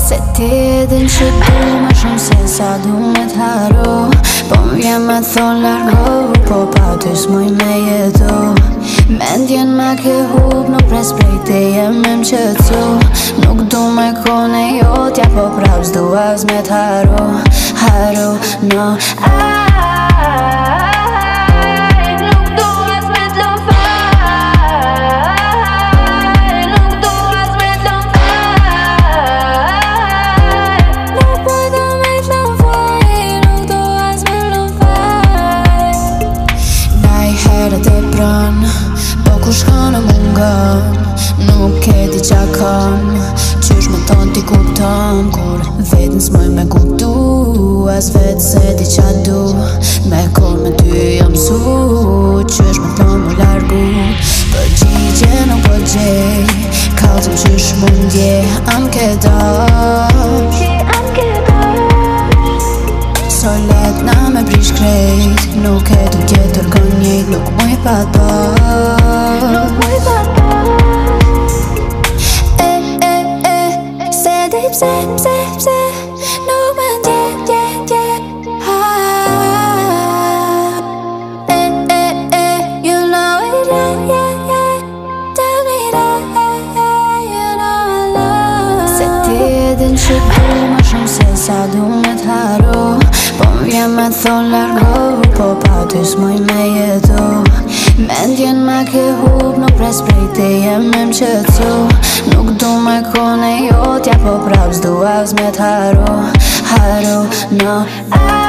Se ti e din që du më shumë se sa du me t'haru, po m'vjen me thonë largo, po pa ty s'muj me jetu. Mendjen me ke hub, nuk pres prej te jem me m'qetsu. Nuk du me kone jotja, po prap s'du as me t'haru. Haru, no, po ku shkon e mungon, nuk e di qa kon. Qysh me ton t'i kupton, kur vetën s'moj me kuptu, as vetë se di qa du. Me kon me ty jam su, qysh me ton mu largu. Përgjigje nuk po gjej, kalzëm qysh mundje, am ke dosh. So let na me prish krejt, nuk e du tjetër kon njejt, nuk muj pa t'bosh. Se di pse, nuk me ndje, you know it, tell me that, you know I love. Se ti e din që du më shumë se sa du me t'haru, po m'vjen me thonë largo, po pa ty s'muj me jetu. Mendjen me ke hub, nuk pres prej te jem me m'qetsu. Nuk du me kone jotja, po prap s'du as me t'haru. Haru, no,